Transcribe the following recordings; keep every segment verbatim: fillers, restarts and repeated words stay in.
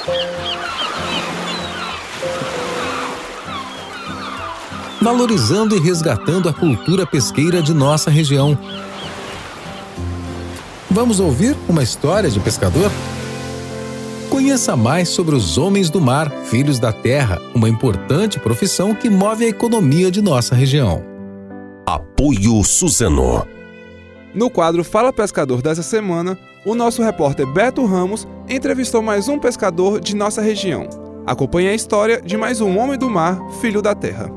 Valorizando e resgatando a cultura pesqueira de nossa região. Vamos ouvir uma história de pescador? Conheça mais sobre os homens do mar, filhos da terra, uma importante profissão que move a economia de nossa região. Apoio Suzano. No quadro Fala Pescador dessa semana, o nosso repórter Beto Ramos entrevistou mais um pescador de nossa região. Acompanhe a história de mais um homem do mar, filho da terra.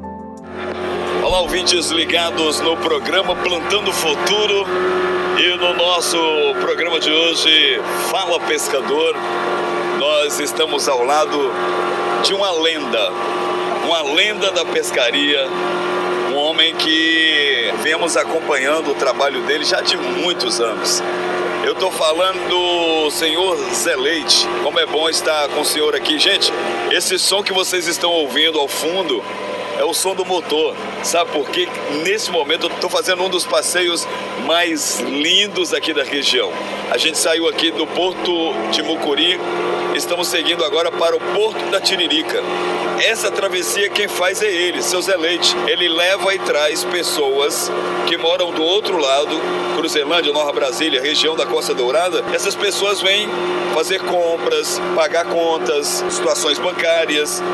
Olá, ouvintes ligados no programa Plantando Futuro. E no nosso programa de hoje, Fala Pescador, nós estamos ao lado de uma lenda, uma lenda da pescaria, um homem que viemos acompanhando o trabalho dele já de muitos anos. Eu estou falando do senhor Zé Leite. Como é bom estar com o senhor aqui. Gente, esse som que vocês estão ouvindo ao fundo é o som do motor. Sabe por quê? Nesse momento eu estou fazendo um dos passeios mais lindos aqui da região. A gente saiu aqui do Porto de Mucuri, estamos seguindo agora para o Porto da Tiririca. Essa travessia quem faz é ele, seu Zé Leite. Ele leva e traz pessoas que moram do outro lado, Cruzelândia, Nova Brasília, região da Costa Dourada. Essas pessoas vêm fazer compras, pagar contas, situações bancárias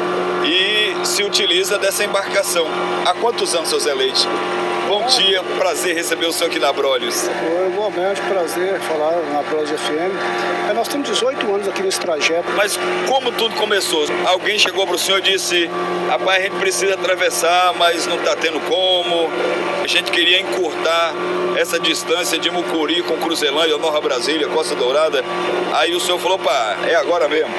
e se utiliza dessa embarcação. Há quantos anos, seu Zé Leite? Bom dia, prazer receber o senhor aqui na Abrolhos. Oi, igualmente, prazer falar na Abrolhos F M. É, nós temos dezoito anos aqui nesse trajeto. Mas como tudo começou? Alguém chegou para o senhor e disse: rapaz, a gente precisa atravessar, mas não está tendo como. A gente queria encurtar essa distância de Mucuri com Cruzelândia, Nova Brasília, Costa Dourada. Aí o senhor falou: pá, é agora mesmo.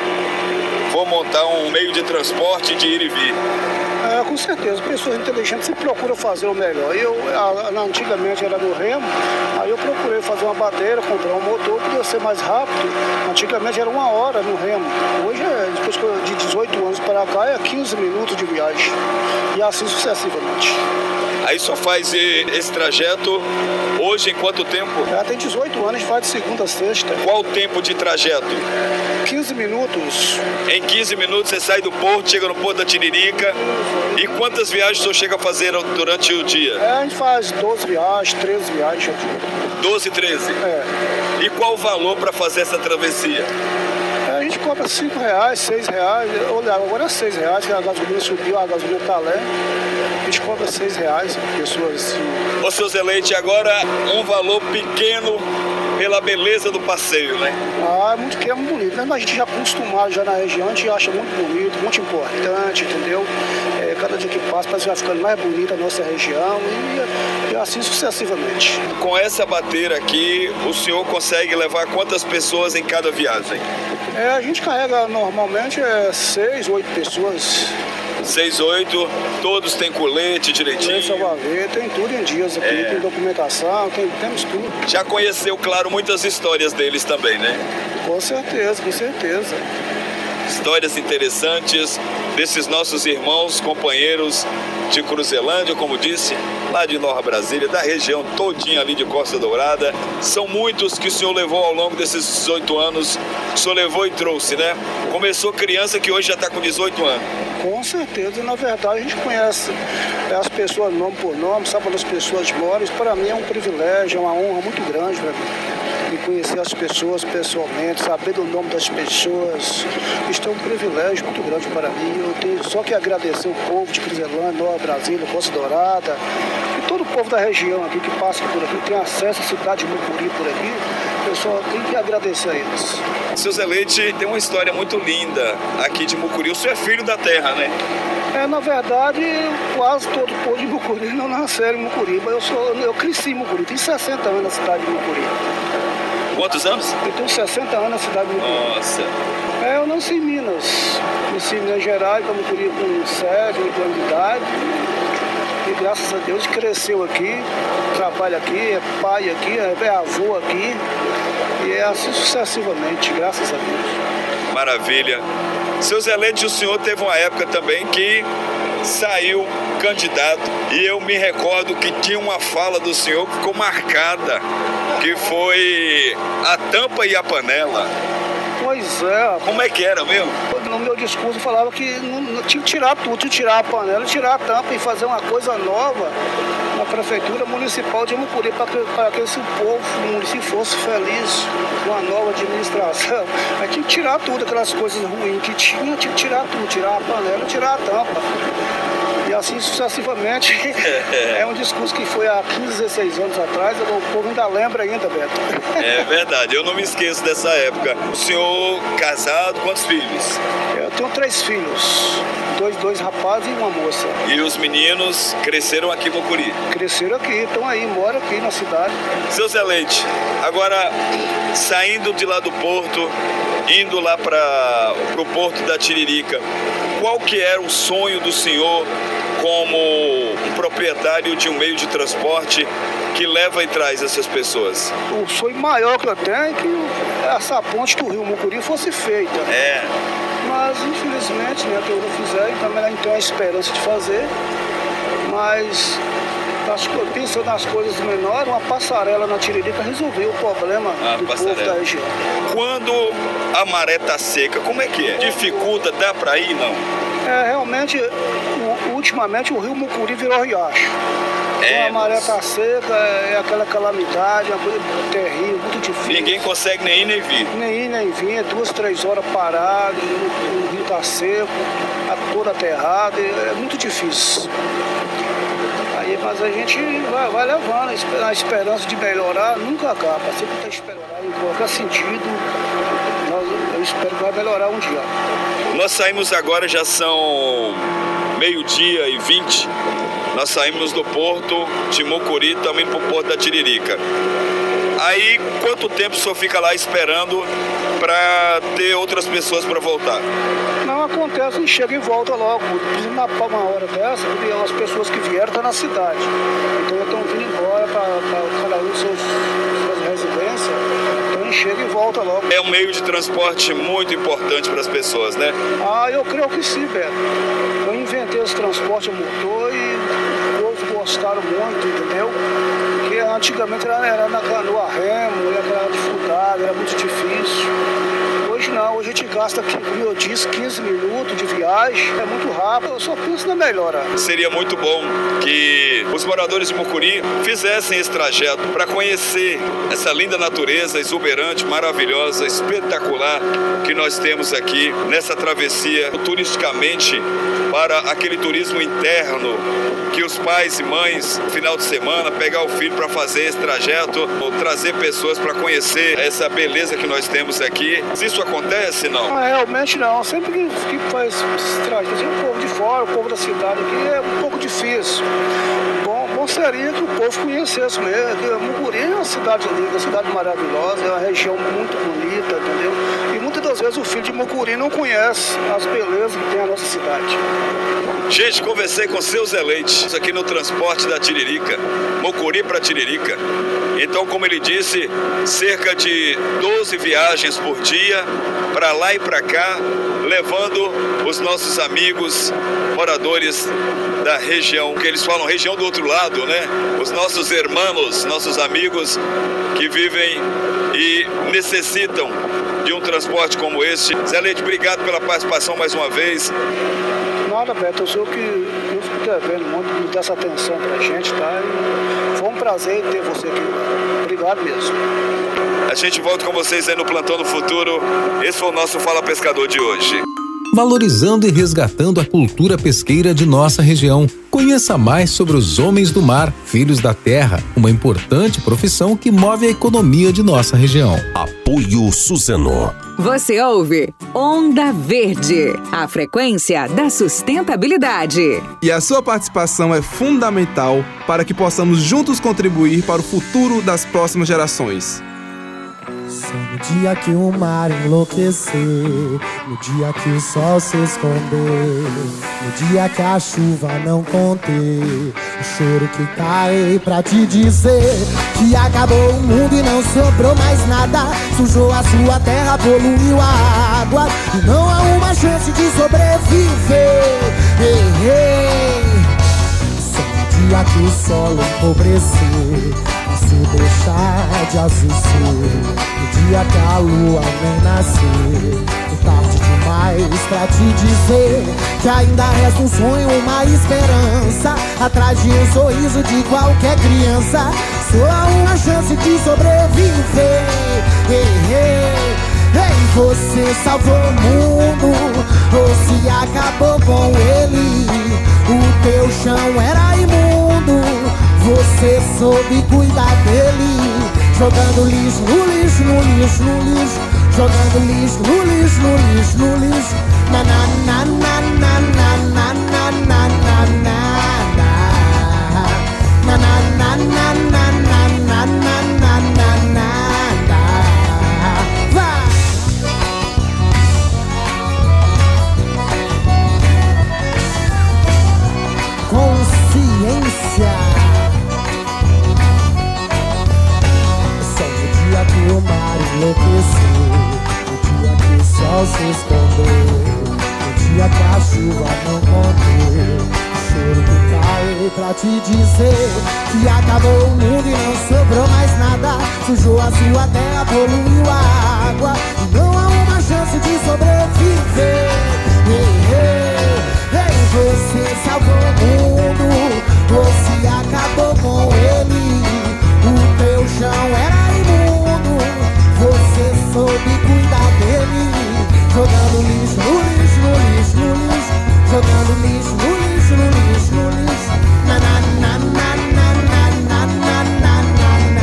Vou montar um meio de transporte de ir e vir. É, com certeza, pessoas inteligentes sempre procuram fazer o melhor. Eu, a, antigamente era no remo, aí eu procurei fazer uma bateira, comprar um motor, podia ser mais rápido. Antigamente era uma hora no remo. Hoje, é, depois de dezoito anos para cá, é quinze minutos de viagem. E assim sucessivamente. Aí só faz esse trajeto hoje em quanto tempo? Já tem dezoito anos, a gente faz de segunda a sexta. Qual o tempo de trajeto? quinze minutos. Em quinze minutos você sai do porto, chega no Porto da Tiririca. E quantas viagens o senhor chega a fazer durante o dia? É, a gente faz doze viagens, treze viagens. doze, treze? É. E qual o valor para fazer essa travessia? A gente cobra cinco reais, seis reais. Olha, agora é seis reais, que a gasolina subiu, a gasolina está leve. A gente cobra seis reais, pessoas. Ô, seu Zé Leite, agora um valor pequeno pela beleza do passeio, né? Ah, é muito que é muito bonito, né? Mas a gente já acostumado já na região, a gente acha muito bonito, muito importante, entendeu? É, cada dia que passa, parece que vai ficando mais bonita a nossa região e, e assim sucessivamente. Com essa bateira aqui, o senhor consegue levar quantas pessoas em cada viagem? É, a gente carrega normalmente é, seis, oito pessoas. Seis, oito, todos têm colete direitinho? Tem salva-vida, tem tudo em dias aqui, é. Tem documentação, tem, temos tudo. Já conheceu, claro, muitas histórias deles também, né? Com certeza, com certeza. Histórias interessantes desses nossos irmãos, companheiros de Cruzelândia, como disse, lá de Nova Brasília, da região todinha ali de Costa Dourada. São muitos que o senhor levou ao longo desses dezoito anos. O senhor levou e trouxe, né? Começou criança que hoje já está com dezoito anos. Com certeza, na verdade a gente conhece as pessoas nome por nome, sabe onde as pessoas moram. Isso para mim é um privilégio, é uma honra muito grande para mim. De conhecer as pessoas pessoalmente, saber do nome das pessoas. Isso é um privilégio muito grande para mim. Eu tenho só que agradecer o povo de Cruzelândia, Nova Brasília, Costa Dourada e todo o povo da região aqui que passa por aqui, tem acesso à cidade de Mucuri por aqui. Eu só tenho que agradecer a eles. Seu Zé Leite tem uma história muito linda aqui de Mucuri. O senhor é filho da terra, né? É, na verdade, quase todo o povo de Mucuri não nasceram em Mucuri, mas eu, sou, eu cresci em Mucuri, tenho sessenta anos na cidade de Mucuri. Quantos anos? Eu tenho sessenta anos na cidade de Mucuri. Nossa. É, eu nasci em Minas. Nasci em Minas Gerais, eu Mucuri com sete, oito anos de idade. E graças a Deus cresceu aqui, trabalha aqui, é pai aqui, é avô aqui. E é assim sucessivamente, graças a Deus. Maravilha. Seu Zé Leite, o senhor teve uma época também que saiu candidato e eu me recordo que tinha uma fala do senhor que ficou marcada, que foi a tampa e a panela. Pois é. Como é que era mesmo? No meu discurso eu falava que não, não, tinha que tirar tudo, tinha que tirar a panela, tirar a tampa e fazer uma coisa nova na prefeitura municipal de Mucuri para que, para que esse povo, o município fosse feliz com a nova administração. Aí tinha que tirar tudo, aquelas coisas ruins que tinha, tinha que tirar tudo, tirar a panela, tirar a tampa. E assim sucessivamente. É um discurso que foi há quinze, dezesseis anos atrás, o povo ainda lembra ainda, Beto. É verdade, eu não me esqueço dessa época. O senhor casado, quantos filhos? Eu tenho três filhos, dois, dois rapazes e uma moça. E os meninos cresceram aqui em Mucuri? Cresceram aqui, estão aí, moram aqui na cidade. Seu Zé Leite, agora saindo de lá do porto, indo lá para o porto da Tiririca, qual que era o sonho do senhor como um proprietário de um meio de transporte que leva e traz essas pessoas? O sonho maior que eu tenho é que essa ponte do Rio Mucuri fosse feita. É. Mas, infelizmente, né, que eu não fizer, também não tenho a esperança de fazer. Mas, acho que eu penso nas coisas menores, uma passarela na Tiririca resolveu o problema ah, do passarela. Povo da região. Quando a maré está seca, como é que é? Dificulta, dá para ir, não? É, realmente, ultimamente o Rio Mucuri virou riacho. É, a maré está seca, é aquela calamidade, é uma coisa terrível, muito difícil. Ninguém consegue nem ir nem vir. Nem ir nem vir, é duas, três horas parado, o rio está seco, está todo aterrado, é muito difícil. Aí, mas a gente vai, vai levando, a esperança de melhorar nunca acaba, sempre tem que melhorar em qualquer sentido. Eu espero que vai melhorar um dia. Nós saímos agora, já são meio-dia e vinte. Nós saímos do porto de Mucuri, também para o porto da Tiririca. Aí, quanto tempo o senhor fica lá esperando para ter outras pessoas para voltar? Não acontece, chega e volta logo. Na uma hora dessa, as pessoas que vieram estão na cidade. Então estão vindo embora para cada um de seus, suas residências. Então chega e volta logo. É um meio de transporte muito importante para as pessoas, né? Ah, eu creio que sim, Beto. Eu inventei esse transporte a motor e o povo gostaram muito, entendeu? Porque antigamente era, era na canoa remo, era dificuldade, era muito difícil. Hoje não, hoje a gente gasta, como eu disse, quinze minutos de viagem, é muito rápido, eu só penso na melhora. Seria muito bom que os moradores de Mucuri fizessem esse trajeto para conhecer essa linda natureza exuberante, maravilhosa, espetacular que nós temos aqui nessa travessia turisticamente para aquele turismo interno que os pais e mães, no final de semana, pegar o filho para fazer esse trajeto, ou trazer pessoas para conhecer essa beleza que nós temos aqui. Isso acontece, não? Não, realmente não. Sempre que, que faz esse trajeto, o povo de fora, o povo da cidade aqui, é um pouco difícil. Bom, bom seria que o povo conhecesse mesmo. Mucuri é uma cidade linda, uma cidade maravilhosa, é uma região muito bonita, entendeu? E muitas das vezes o filho de Mucuri não conhece as belezas que tem a nossa cidade. Gente, conversei com o seu Zé Leite, aqui no transporte da Tiririca, Mucuri para Tiririca. Então, como ele disse, cerca de doze viagens por dia, para lá e para cá, levando os nossos amigos moradores da região, que eles falam região do outro lado, né? Os nossos irmãos, nossos amigos que vivem e necessitam de um transporte como este. Zé Leite, obrigado pela participação mais uma vez. Nada, Beto, eu sou que eu fico devendo muito, me dá essa atenção pra gente, tá? E foi um prazer ter você aqui. Obrigado mesmo. A gente volta com vocês aí no Plantão do Futuro. Esse foi o nosso Fala Pescador de hoje. Valorizando e resgatando a cultura pesqueira de nossa região. Conheça mais sobre os homens do mar, filhos da terra, uma importante profissão que move a economia de nossa região. Apoio Suzano. Você ouve Onda Verde, a frequência da sustentabilidade. E a sua participação é fundamental para que possamos juntos contribuir para o futuro das próximas gerações. Só no dia que o mar enlouquecer, no dia que o sol se esconder, no dia que a chuva não conter, o choro que cai pra te dizer que acabou o mundo e não sobrou mais nada, sujou a sua terra, poluiu a água e não há uma chance de sobreviver. Ei, ei. Só no dia que o solo empobrecer, posso deixar de azul ser no dia que a lua nem nascer. É tarde demais pra te dizer que ainda resta um sonho, uma esperança atrás de um sorriso de qualquer criança. Só uma chance de sobreviver. Ei, ei, ei, você salvou o mundo ou se acabou com ele? O teu chão era imundo, você soube cuidar dele. Jogando lixo no lixo, no lixo, no lixo. Jogando lixo no lixo, no lixo, no lixo. Na na na na na na na na na na na. Na na na na na na na na na na na. Vai! Consciência. Só no dia que o mar enlouqueceu, no dia que o sol se escondeu, no dia que a chuva não conteu, choro que cai pra te dizer que acabou o mundo e não sobrou mais nada. Sujou a sua terra, poluiu a água e não há uma chance de sobreviver. Ei, ei, ei, você salvou o mundo ou se acabou com ele? O teu chão era imundo, você soube cuidar dele. Jogando lixo no lixo, no lixo, no lixo. Jogando lixo no lixo, no lixo, no lixo. Na na na na na na na na na na.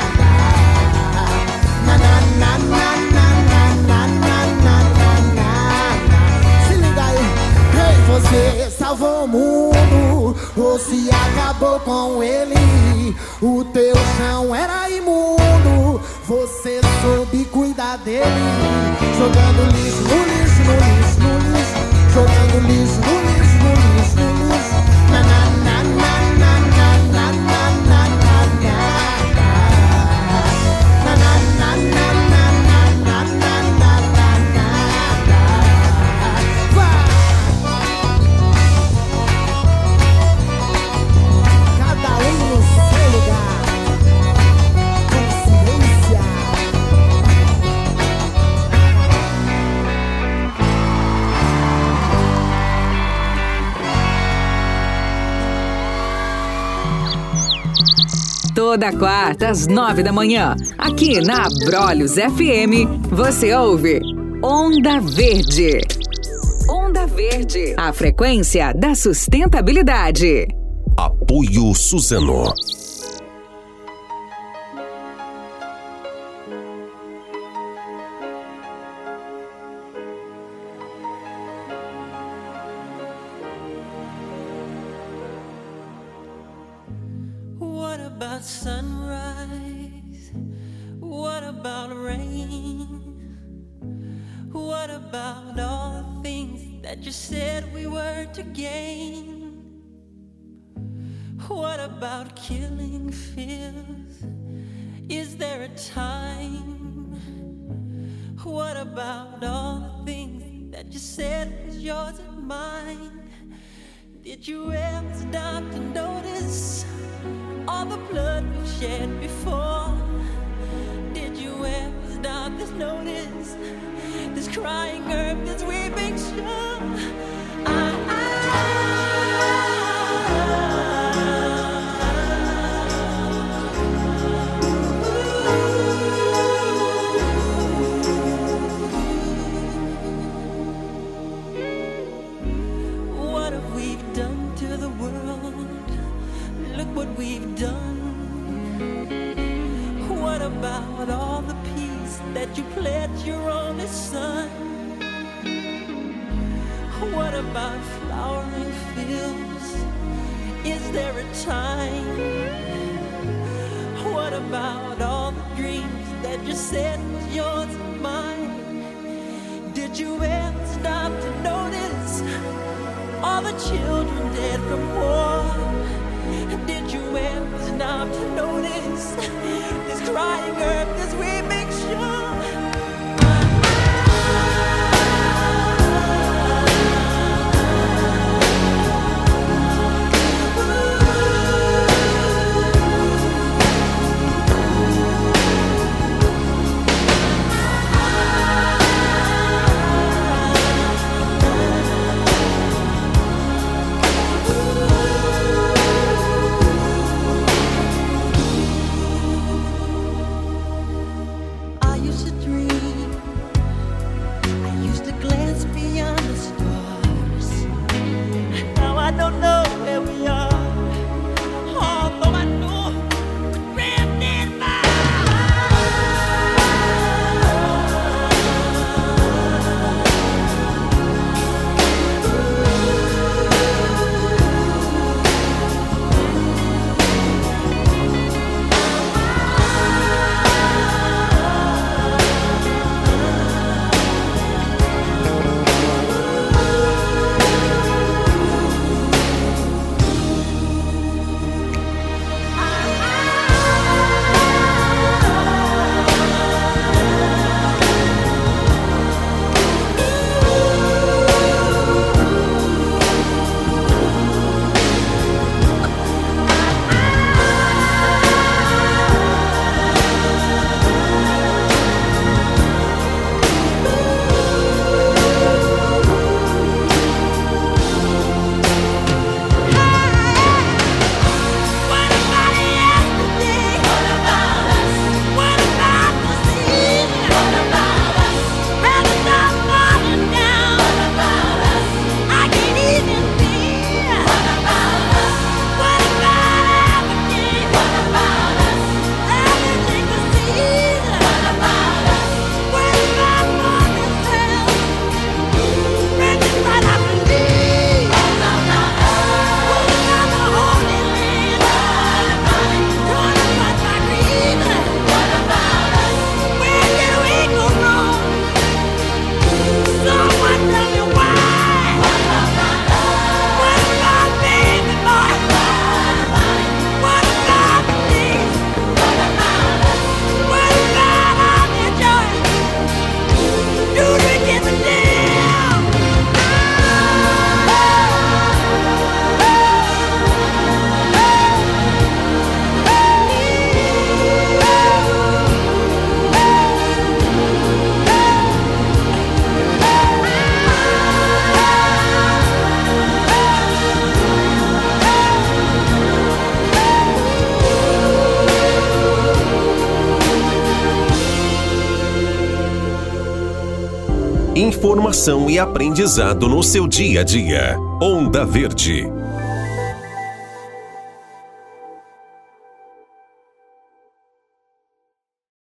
Na na na na na na na na na. Se liga aí. Ei, você salvou o mundo ou se acabou com ele? O teu chão era imundo, você soube cuidar dele. Jogando lixo no lixo, no lixo, no lixo. Jogando lixo no lixo, no lixo, no lixo. Na na na na na na na na na na na. Na na na na na na na na na na. Vai! Cada um no seu lugar. Consciência. Toda quarta às nove da manhã, aqui na Abrolhos F M, você ouve Onda Verde. Onda Verde, a frequência da sustentabilidade. Apoio Suzano. What about sunrise? What about rain? What about all the things that you said we were to gain? What about killing fears? Is there a time? What about all the things that you said was yours and mine? Did you ever stop to notice all the blood we've shed before? Did you ever stop to notice this crying earth, this weeping shore? I, I, what have we done to the world? Look what we've done. What about all the peace that you pledged your only son? What about flowering fields? Is there a time? What about all the dreams that you said was yours and mine? Did you ever stop to notice all the children dead from war? Did you ever stop to notice this crying earth as we make sure? Informação e aprendizado no seu dia a dia. Onda Verde,